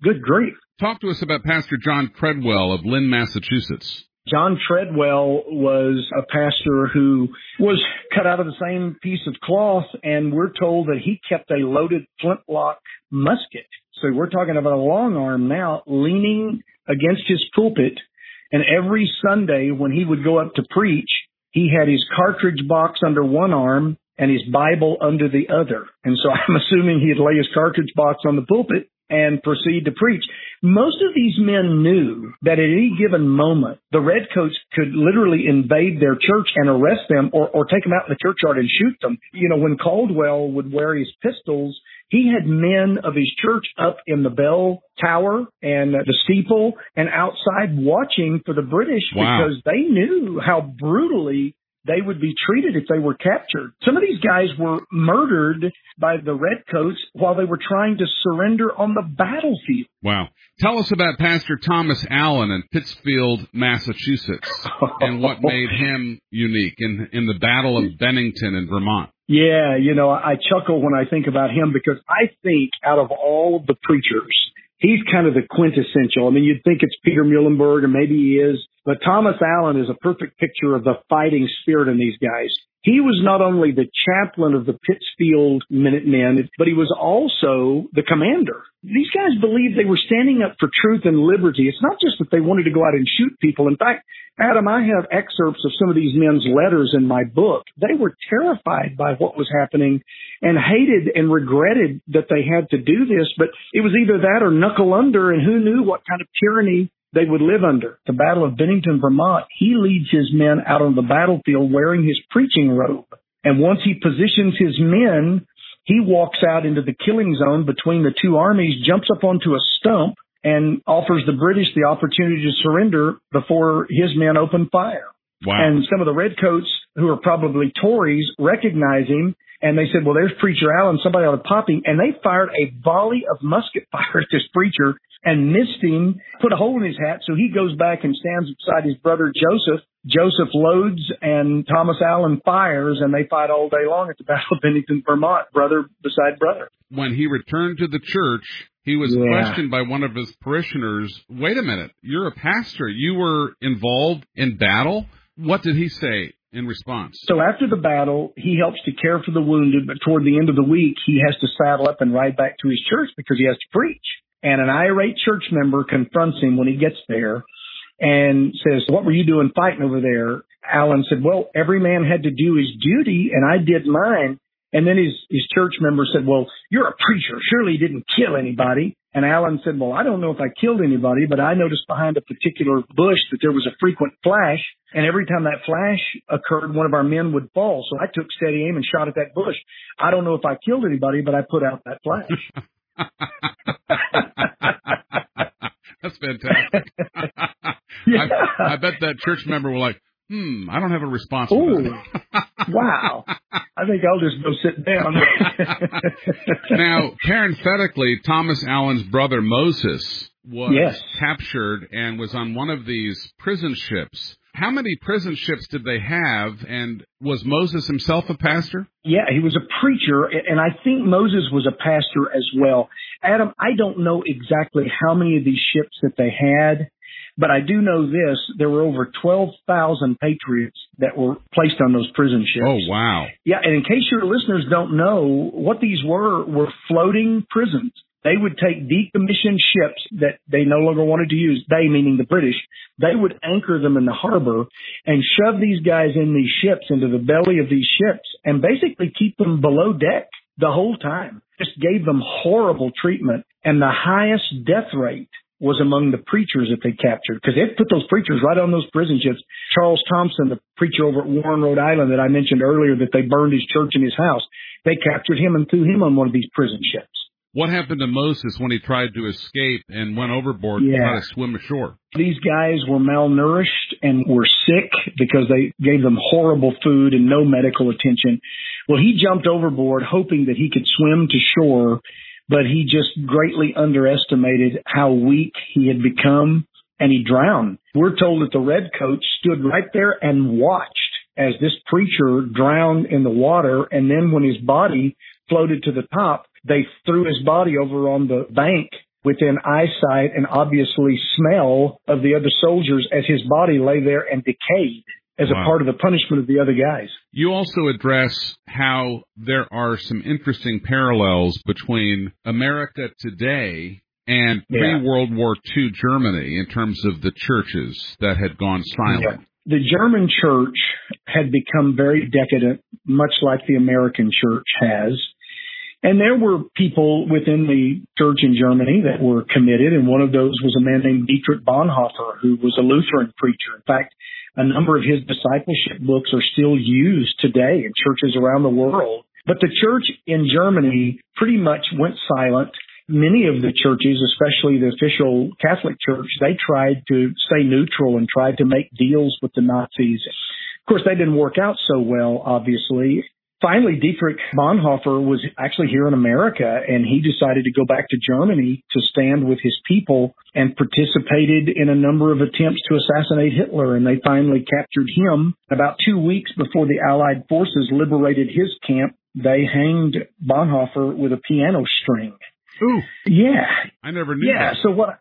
S2: Good grief.
S1: Talk to us about Pastor John Treadwell of Lynn, Massachusetts.
S2: John Treadwell was a pastor who was cut out of the same piece of cloth, and we're told that he kept a loaded flintlock musket. So we're talking about a long arm now leaning against his pulpit, and every Sunday when he would go up to preach, he had his cartridge box under one arm and his Bible under the other. And so I'm assuming he'd lay his cartridge box on the pulpit and proceed to preach. Most of these men knew that at any given moment, the redcoats could literally invade their church and arrest them or take them out in the churchyard and shoot them. You know, when Caldwell would wear his pistols, he had men of his church up in the bell tower and the steeple and outside watching for the British.
S1: Wow.
S2: Because they knew how brutally they would be treated if they were captured. Some of these guys were murdered by the redcoats while they were trying to surrender on the battlefield.
S1: Wow. Tell us about Pastor Thomas Allen in Pittsfield, Massachusetts, and what made him unique in the Battle of Bennington in Vermont.
S2: Yeah, you know, I chuckle when I think about him because I think out of all of the preachers, he's kind of the quintessential. I mean, you'd think it's Peter Muhlenberg, and maybe he is, but Thomas Allen is a perfect picture of the fighting spirit in these guys. He was not only the chaplain of the Pittsfield Minutemen, but he was also the commander. These guys believed they were standing up for truth and liberty. It's not just that they wanted to go out and shoot people. In fact, Adam, I have excerpts of some of these men's letters in my book. They were terrified by what was happening and hated and regretted that they had to do this, but it was either that or knuckle under, and who knew what kind of tyranny they would live under. The Battle of Bennington, Vermont, he leads his men out on the battlefield wearing his preaching robe. And once he positions his men, he walks out into the killing zone between the two armies, jumps up onto a stump, and offers the British the opportunity to surrender before his men open fire.
S1: Wow.
S2: And some of the redcoats, who are probably Tories, recognize him, and they said, well, there's Preacher Allen, somebody ought to pop him. And they fired a volley of musket fire at this preacher and missed him, put a hole in his hat, so he goes back and stands beside his brother Joseph. Joseph loads and Thomas Allen fires, and they fight all day long at the Battle of Bennington, Vermont, brother beside brother.
S1: When he returned to the church, he was questioned by one of his parishioners. Wait a minute, you're a pastor. You were involved in battle? What did he say in response?
S2: So after the battle, he helps to care for the wounded, but toward the end of the week, he has to saddle up and ride back to his church because he has to preach. And an irate church member confronts him when he gets there and says, what were you doing fighting over there? Allen said, well, every man had to do his duty, and I did mine. And then his church member said, well, you're a preacher. Surely you didn't kill anybody. And Allen said, well, I don't know if I killed anybody, but I noticed behind a particular bush that there was a frequent flash. And every time that flash occurred, one of our men would fall. So I took steady aim and shot at that bush. I don't know if I killed anybody, but I put out that flash.
S1: That's fantastic.
S2: Yeah.
S1: I bet that church member was like, I don't have a response to that.
S2: Wow. I think I'll just go sit down.
S1: Now, parenthetically, Thomas Allen's brother Moses was captured and was on one of these prison ships. How many prison ships did they have, and was Moses himself a pastor?
S2: Yeah, he was a preacher, and I think Moses was a pastor as well. Adam, I don't know exactly how many of these ships that they had, but I do know this. There were over 12,000 patriots that were placed on those prison ships.
S1: Oh, wow.
S2: Yeah, and in case your listeners don't know, what these were floating prisons. They would take decommissioned ships that they no longer wanted to use, they meaning the British. They would anchor them in the harbor and shove these guys in these ships into the belly of these ships and basically keep them below deck the whole time. Just gave them horrible treatment. And the highest death rate was among the preachers that they captured, because they'd put those preachers right on those prison ships. Charles Thompson, the preacher over at Warren, Rhode Island that I mentioned earlier, that they burned his church and his house, they captured him and threw him on one of these prison ships.
S1: What happened to Moses when he tried to escape and went overboard to try to swim ashore?
S2: These guys were malnourished and were sick because they gave them horrible food and no medical attention. Well, he jumped overboard hoping that he could swim to shore, but he just greatly underestimated how weak he had become, and he drowned. We're told that the redcoats stood right there and watched as this preacher drowned in the water, and then when his body floated to the top, they threw his body over on the bank within eyesight and obviously smell of the other soldiers as his body lay there and decayed as a part of the punishment of the other guys.
S1: You also address how there are some interesting parallels between America today and pre-World War II Germany in terms of the churches that had gone silent.
S2: Yeah. The German church had become very decadent, much like the American church has. And there were people within the church in Germany that were committed, and one of those was a man named Dietrich Bonhoeffer, who was a Lutheran preacher. In fact, a number of his discipleship books are still used today in churches around the world. But the church in Germany pretty much went silent. Many of the churches, especially the official Catholic Church, they tried to stay neutral and tried to make deals with the Nazis. Of course, they didn't work out so well, obviously. Finally, Dietrich Bonhoeffer was actually here in America, and he decided to go back to Germany to stand with his people and participated in a number of attempts to assassinate Hitler, and they finally captured him. About 2 weeks before the Allied forces liberated his camp, they hanged Bonhoeffer with a piano string.
S1: Ooh.
S2: Yeah.
S1: I never knew that.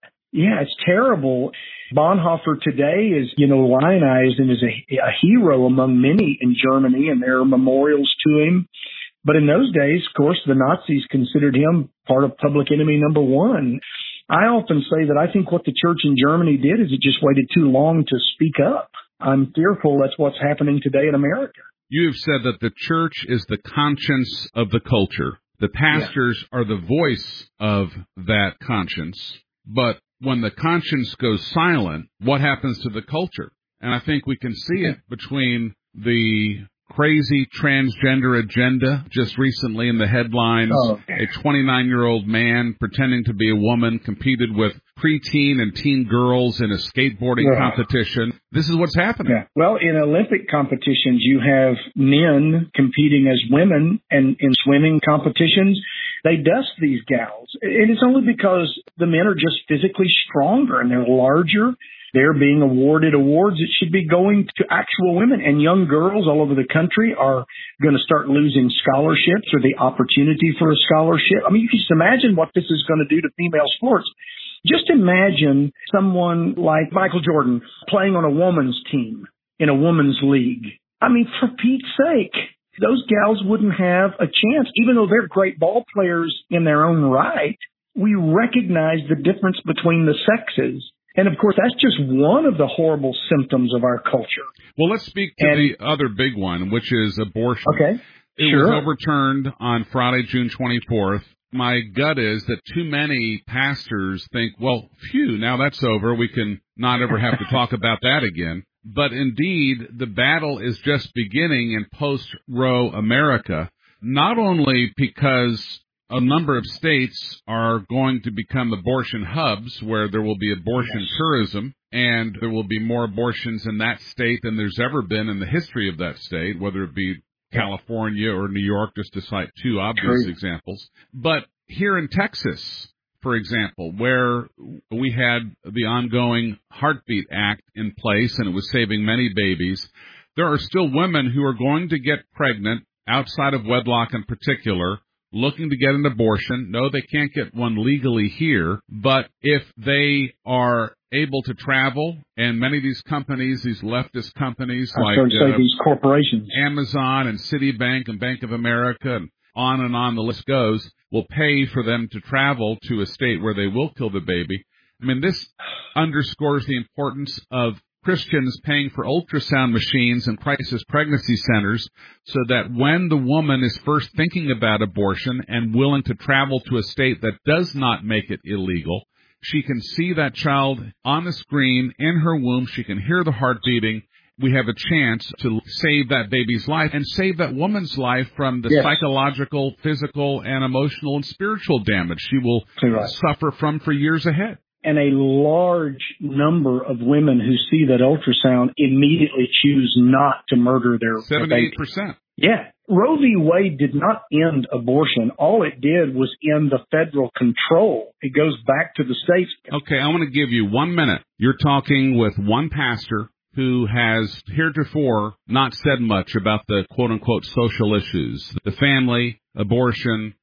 S2: It's terrible. Bonhoeffer today is, lionized and is a hero among many in Germany, and there are memorials to him. But in those days, of course, the Nazis considered him part of public enemy number one. I often say that I think what the church in Germany did is it just waited too long to speak up. I'm fearful that's what's happening today in America.
S1: You have said that the church is the conscience of the culture. The pastors are the voice of that conscience. But when the conscience goes silent, what happens to the culture? And I think we can see it between the crazy transgender agenda just recently in the headlines. A 29-year-old man pretending to be a woman competed with preteen and teen girls in a skateboarding competition. This is what's happening.
S2: Yeah. Well, in Olympic competitions, you have men competing as women, and in swimming competitions, they dust these gals. And it's only because the men are just physically stronger and they're larger. They're being awarded awards that should be going to actual women. And young girls all over the country are going to start losing scholarships or the opportunity for a scholarship. I mean, you can just imagine what this is going to do to female sports. Just imagine someone like Michael Jordan playing on a woman's team in a woman's league. I mean, for Pete's sake, those gals wouldn't have a chance. Even though they're great ball players in their own right, we recognize the difference between the sexes. And, of course, that's just one of the horrible symptoms of our culture.
S1: Well, let's speak to the other big one, which is abortion.
S2: Okay.
S1: It was overturned on Friday, June 24th. My gut is that too many pastors think, well, phew, now that's over. We can not ever have to talk about that again. But indeed, the battle is just beginning in post-Roe America, not only because a number of states are going to become abortion hubs where there will be abortion tourism, and there will be more abortions in that state than there's ever been in the history of that state, whether it be California or New York, just to cite two obvious examples. But here in Texas, for example, where we had the ongoing Heartbeat Act in place and it was saving many babies, there are still women who are going to get pregnant outside of wedlock in particular, looking to get an abortion. No, they can't get one legally here, but if they are able to travel, and many of these companies, these leftist companies like
S2: these corporations,
S1: Amazon and Citibank and Bank of America and on the list goes, will pay for them to travel to a state where they will kill the baby. I mean, this underscores the importance of Christians paying for ultrasound machines and crisis pregnancy centers so that when the woman is first thinking about abortion and willing to travel to a state that does not make it illegal, she can see that child on the screen in her womb. She can hear the heart beating. We have a chance to save that baby's life and save that woman's life from the psychological, physical, and emotional and spiritual damage she will suffer from for years ahead.
S2: And a large number of women who see that ultrasound immediately choose not to murder their
S1: 78%.
S2: Yeah. Roe v. Wade did not end abortion. All it did was end the federal control. It goes back to the states.
S1: Okay, I want to give you 1 minute. You're talking with one pastor who has heretofore not said much about the quote-unquote social issues, the family, abortion,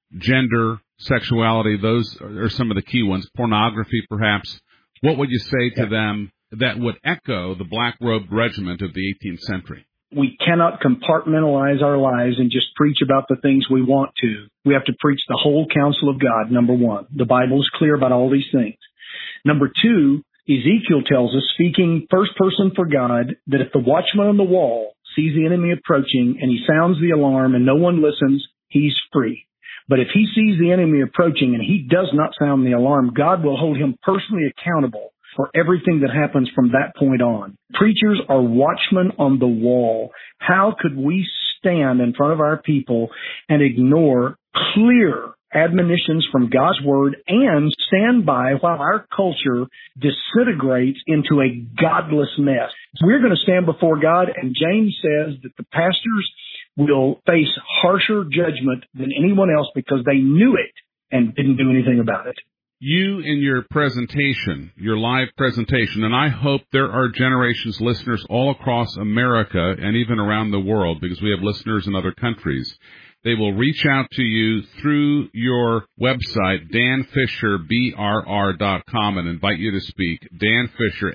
S1: gender, sexuality, those are some of the key ones, pornography perhaps. What would you say to them that would echo the black-robed regiment of the 18th century?
S2: We cannot compartmentalize our lives and just preach about the things we want to. We have to preach the whole counsel of God, number one. The Bible is clear about all these things. Number two, Ezekiel tells us, speaking first person for God, that if the watchman on the wall sees the enemy approaching and he sounds the alarm and no one listens, he's free. But if he sees the enemy approaching and he does not sound the alarm, God will hold him personally accountable for everything that happens from that point on. Preachers are watchmen on the wall. How could we stand in front of our people and ignore clear admonitions from God's word and stand by while our culture disintegrates into a godless mess? We're going to stand before God, and James says that the pastors will face harsher judgment than anyone else because they knew it and didn't do anything about it.
S1: You, in your presentation, your live presentation, and I hope there are Generations listeners all across America and even around the world, because we have listeners in other countries. They will reach out to you through your website, danfisherbrr.com, and invite you to speak. Dan Fisher,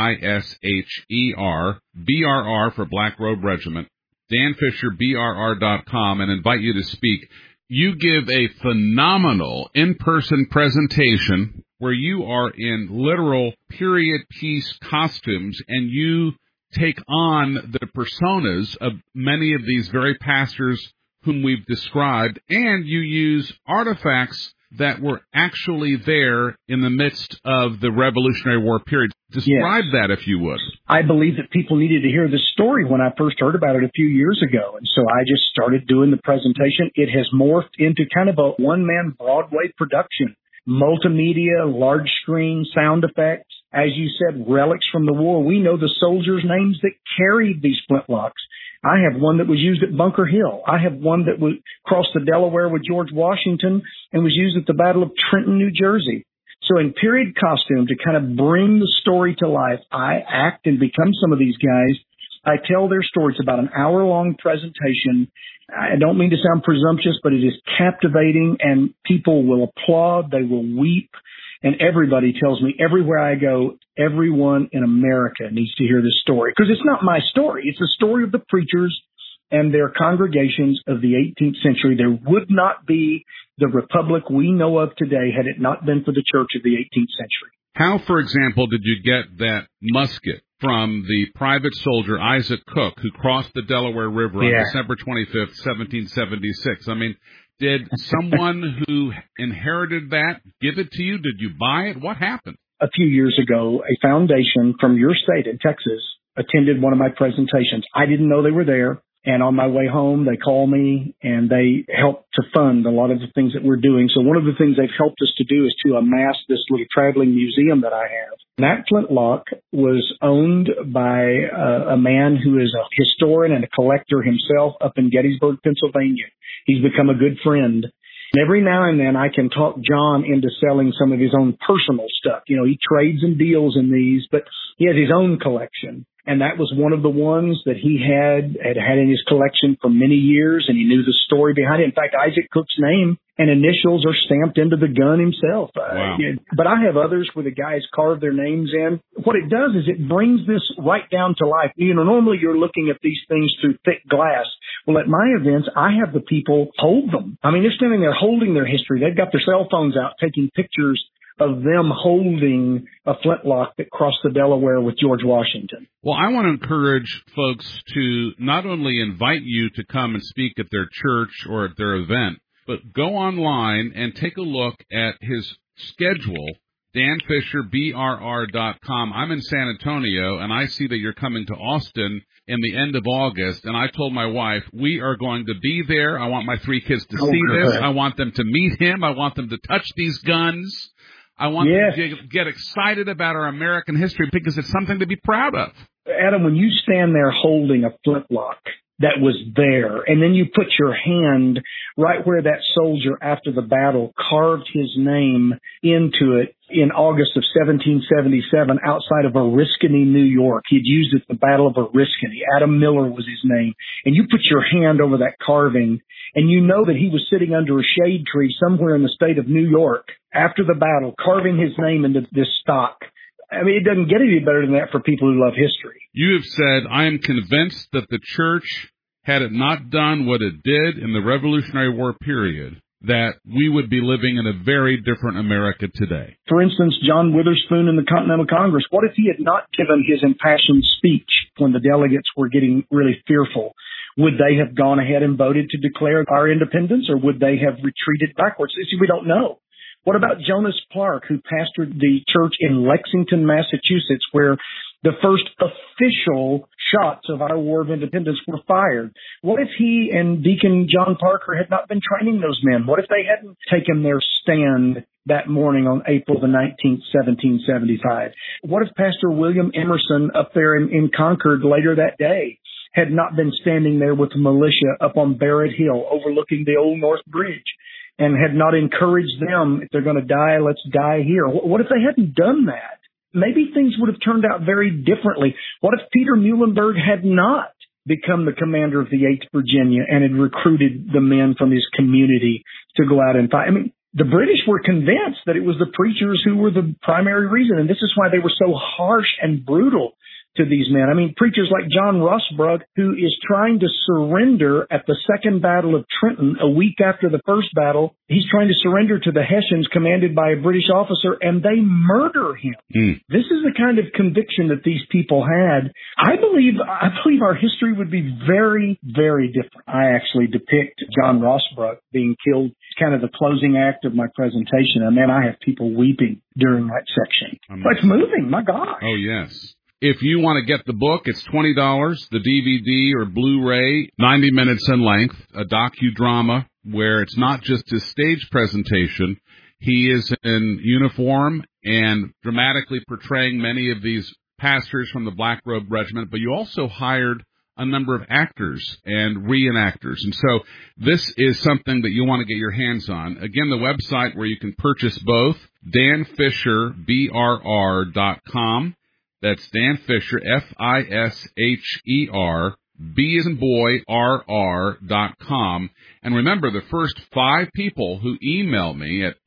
S1: Fisher, BRR for Black Robe Regiment, danfisherbrr.com, and invite you to speak. You give a phenomenal in-person presentation where you are in literal period piece costumes and you take on the personas of many of these very pastors whom we've described, and you use artifacts that were actually there in the midst of the Revolutionary War period. Describe that, if you would.
S2: I believe that people needed to hear this story when I first heard about it a few years ago. And so I just started doing the presentation. It has morphed into kind of a one-man Broadway production. Multimedia, large screen, sound effects. As you said, relics from the war. We know the soldiers' names that carried these flintlocks. I have one that was used at Bunker Hill. I have one that crossed the Delaware with George Washington and was used at the Battle of Trenton, New Jersey. So in period costume, to kind of bring the story to life, I act and become some of these guys. I tell their stories. It's about an hour-long presentation. I don't mean to sound presumptuous, but it is captivating, and people will applaud. They will weep. And everybody tells me everywhere I go, everyone in America needs to hear this story. Because it's not my story. It's the story of the preachers and their congregations of the 18th century. There would not be the republic we know of today had it not been for the church of the 18th century.
S1: How, for example, did you get that musket from the private soldier Isaac Cook, who crossed the Delaware River on December 25th, 1776? I mean, did someone who inherited that give it to you? Did you buy it? What happened?
S2: A few years ago, a foundation from your state in Texas attended one of my presentations. I didn't know they were there. And on my way home, they called me and they helped to fund a lot of the things that we're doing. So one of the things they've helped us to do is to amass this little traveling museum that I have. That flintlock was owned by a man who is a historian and a collector himself up in Gettysburg, Pennsylvania. He's become a good friend. And every now and then I can talk John into selling some of his own personal stuff. You know, he trades and deals in these, but he has his own collection. And that was one of the ones that he had in his collection for many years, and he knew the story behind it. In fact, Isaac Cook's name and initials are stamped into the gun himself.
S1: Wow.
S2: But I have others where the guys carve their names in. What it does is it brings this right down to life. You know, normally you're looking at these things through thick glass. Well, at my events, I have the people hold them. I mean, they're standing there holding their history. They've got their cell phones out taking pictures of them holding a flintlock that crossed the Delaware with George Washington.
S1: Well, I want to encourage folks to not only invite you to come and speak at their church or at their event, but go online and take a look at his schedule, danfisherbrr.com. I'm in San Antonio, and I see that you're coming to Austin in the end of August, and I told my wife, we are going to be there. I want my 3 kids to see this. I want them to meet him. I want them to touch these guns. I want them to get excited about our American history because it's something to be proud of.
S2: Adam, when you stand there holding a flintlock, that was there. And then you put your hand right where that soldier after the battle carved his name into it in August of 1777 outside of Oriskany, New York. He'd used it at the Battle of Oriskany. Adam Miller was his name. And you put your hand over that carving, and you know that he was sitting under a shade tree somewhere in the state of New York after the battle, carving his name into this stock. I mean, it doesn't get any better than that for people who love history.
S1: You have said, I am convinced that the church, had it not done what it did in the Revolutionary War period, that we would be living in a very different America today.
S2: For instance, John Witherspoon in the Continental Congress, what if he had not given his impassioned speech when the delegates were getting really fearful? Would they have gone ahead and voted to declare our independence, or would they have retreated backwards? We don't know. What about Jonas Clark, who pastored the church in Lexington, Massachusetts, where the first official shots of our War of Independence were fired? What if he and Deacon John Parker had not been training those men? What if they hadn't taken their stand that morning on April the 19th, 1775? What if Pastor William Emerson up there in Concord later that day had not been standing there with the militia up on Barrett Hill overlooking the Old North Bridge, and had not encouraged them, if they're going to die, let's die here? What if they hadn't done that? Maybe things would have turned out very differently. What if Peter Muhlenberg had not become the commander of the 8th Virginia and had recruited the men from his community to go out and fight? I mean, the British were convinced that it was the preachers who were the primary reason, and this is why they were so harsh and brutal to these men. I mean, preachers like John Russbrook, who is trying to surrender at the Second Battle of Trenton a week after the first battle. He's trying to surrender to the Hessians commanded by a British officer, and they murder him. This is the kind of conviction that these people had. I believe our history would be very, very different. I actually depict John Russbrook being killed, kind of the closing act of my presentation. And man, I have people weeping during that section. It's moving, my gosh.
S1: Oh, yes. If you want to get the book, it's $20, the DVD or Blu-ray, 90 minutes in length, a docudrama where it's not just his stage presentation. He is in uniform and dramatically portraying many of these pastors from the Black Robe Regiment, but you also hired a number of actors and reenactors. And so this is something that you want to get your hands on. Again, the website where you can purchase both, danfisherbrr.com. That's Dan Fisher, Fisher, B as in boy, RR.com. And remember, the first 5 people who email me at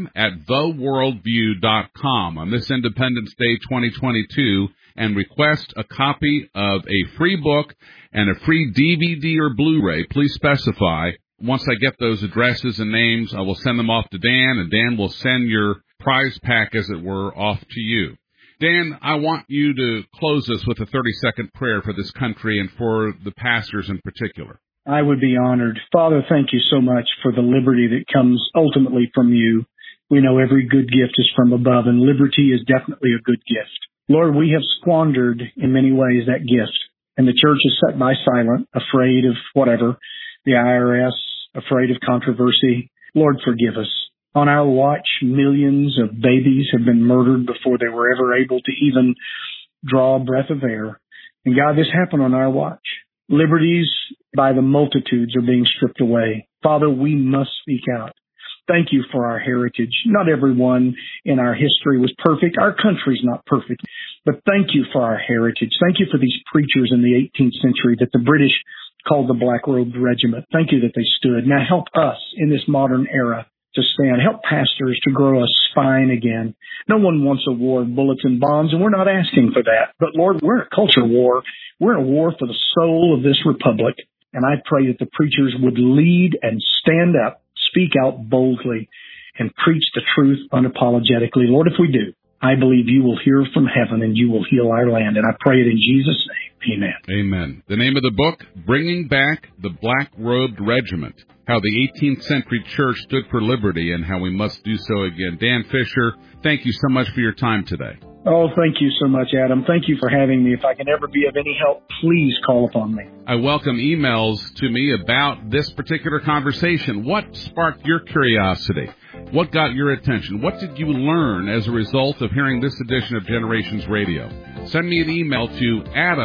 S1: adam@theworldview.com on this Independence Day 2022 and request a copy of a free book and a free DVD or Blu-ray, please specify. Once I get those addresses and names, I will send them off to Dan, and Dan will send your prize pack, as it were, off to you. Dan, I want you to close us with a 30-second prayer for this country and for the pastors in particular.
S2: I would be honored. Father, thank you so much for the liberty that comes ultimately from you. We know every good gift is from above, and liberty is definitely a good gift. Lord, we have squandered in many ways that gift, and the church is set by silent, afraid of whatever, the IRS, afraid of controversy. Lord, forgive us. On our watch, millions of babies have been murdered before they were ever able to even draw a breath of air. And God, this happened on our watch. Liberties by the multitudes are being stripped away. Father, we must speak out. Thank you for our heritage. Not everyone in our history was perfect. Our country's not perfect. But thank you for our heritage. Thank you for these preachers in the 18th century that the British called the Black Robe Regiment. Thank you that they stood. Now help us in this modern era to stand. Help pastors to grow a spine again. No one wants a war of bullets and bombs, and we're not asking for that. But Lord, we're in a culture war. We're in a war for the soul of this republic. And I pray that the preachers would lead and stand up, speak out boldly, and preach the truth unapologetically. Lord, if we do, I believe you will hear from heaven and you will heal our land. And I pray it in Jesus' name. Amen.
S1: Amen. The name of the book, Bringing Back the Black Robed Regiment, How the 18th Century Church Stood for Liberty and How We Must Do So Again. Dan Fisher, thank you so much for your time today.
S2: Oh, thank you so much, Adam. Thank you for having me. If I can ever be of any help, please call upon me.
S1: I welcome emails to me about this particular conversation. What sparked your curiosity? What got your attention? What did you learn as a result of hearing this edition of Generations Radio? Send me an email to Adam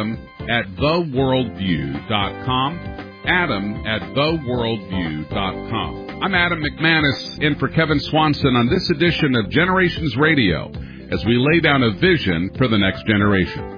S1: at theworldview.com. Adam at theworldview.com. I'm Adam McManus, in for Kevin Swanson on this edition of Generations Radio, as we lay down a vision for the next generation.